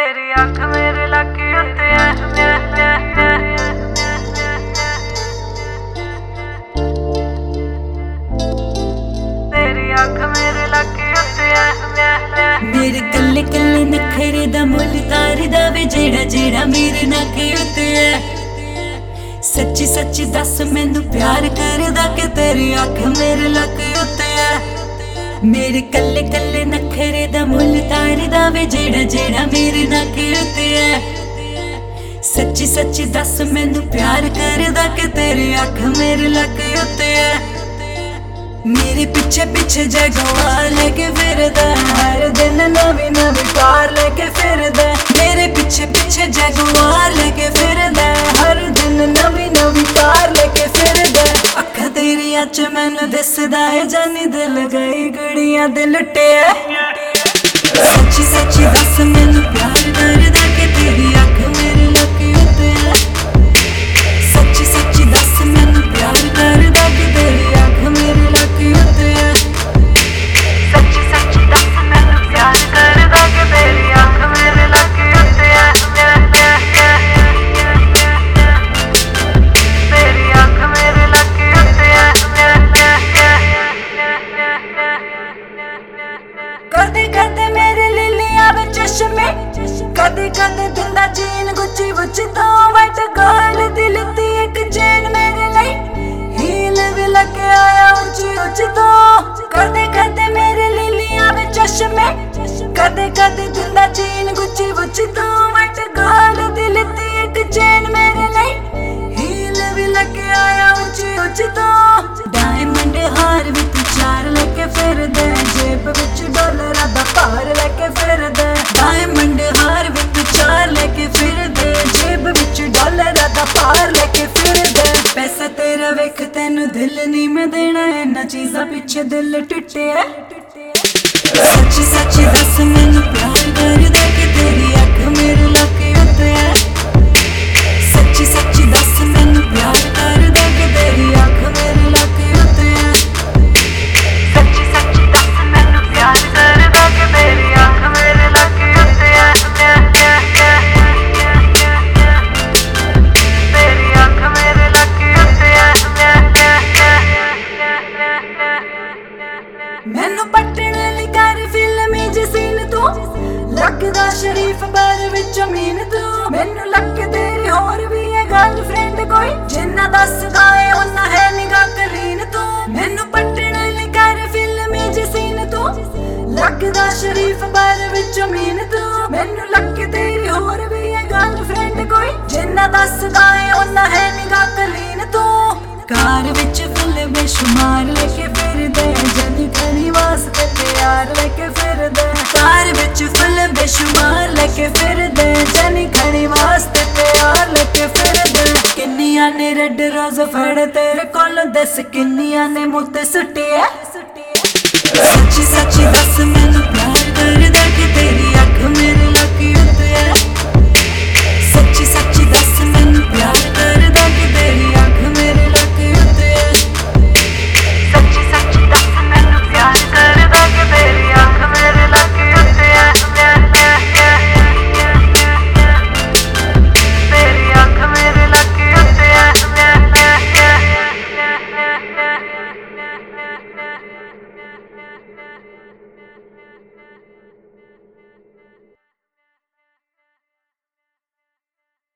तेरी अख मेरे लगे उत्ते तेरी अख मेरे लगे उत्ते मेरे कल्ले कल्ले नखरे दा मुल तारदा वे जेड़ा जेड़ा मेरे नखे उत्ते सच्ची सच्ची दस मैनू प्यार करदा कि तेरी अख मेरे लगे उत्ते मेरे कल्ले कल्ले नखरे दा मुल तारदा वे जेड़ा जेड़ा मेरे नखे उत्ते सच्ची सच्ची दस मैनू प्यार करदा कि तेरी अख मेरे लगे उत्ते मेरे पीछे पीछे जगवार लेके फिरदा हर दिन नवी नवी कार लेके फिरदा मेरे पीछे पीछे जगवार लेके फिरदा हर दिन नवी नवी कार लेके फिरदा अखा तेरी अच मैनू दिसदा है जानी दिल गई गुड़ियां दे लुटे सच्ची सच्ची दस मैनू प्यार करदा कि तेरी अख मेरे लगे उत्ते सच्ची सच्ची दस मैनू प्यार करदा कि तेरी अख मेरे लगे उत्ते सच्ची सच्ची दस मैनू प्यार करदा कि तेरी अख मेरे लगे उत्ते तेरी अख मेरे लगे उत्ते कदे कदे मेरे लिलियां विच चश्मे कदे कदे दिंदा जीन गुच्ची गुच्ची तो वाइट गर्ल दी लती एक चैन मेरे लिए हील भी लगे आया ऊंची ऊंची तो कदे कदे मेरे लिलियां विच चश्मे कदे कदे दिंदा जीन गुच्ची गुच्ची तो वाइट गर्ल दी लती एक चैन मेरे लिए हील भी लगे आया ऊंची ऊंची तो डायमंड हार विच चार लेके फिरदे जेब विच डॉलरां दा भार लेके फिरदे डायमंड हार विच चार लेके फिरदे जेब विच डॉलरां दा भार लेके फिरदे पैसा तेरा वेख तैनू दिल नहीं मैं देना इन्हां चीज़ां पिछे दिल टुटिया सच्ची सच्ची दस मैनू प्यार करदा कि तेरी अख मेरे लगे उत्ते सच्ची सच्ची दस मैनू प्यार करदा कि तेरी अख मेरे लगे उत्ते सच्ची सच्ची दस मैनू प्यार करदा कि तेरी अख मेरे लगे उत्ते तेरी अख मेरे लगे उत्ते मैनू पट्टण लई कर फिल्मी जसीन तू लगदा शरीफ बार विच अमीन तू मैनू लगे तेरी होर भी है गर्लफ्रेंड कोई जिन्ना दसदा है उन्ना है निगाह कलीन तू मैनू पट्टण लई कर फिल्मी जसीन तू लगदा शरीफ बार विच अमीन तू मैनू लगे तेरी होर भी है गर्लफ्रेंड कोई जिन्ना दसदा है उन्ना है निगाह कलीन तू कार विच फुल बेशुमार लेके फिरदे जनी खड़ी वास्ते प्यार लेके फिरदे कार विच फुल बेशुमार लेके फिरदे जनी खड़ी वास्ते प्यार लेके फिरदे किन्नियां ने रेड रोज फड़ तेरे कोल दस किन्नियां ने मुँह ते सुट्टिया सच्ची सच्ची दस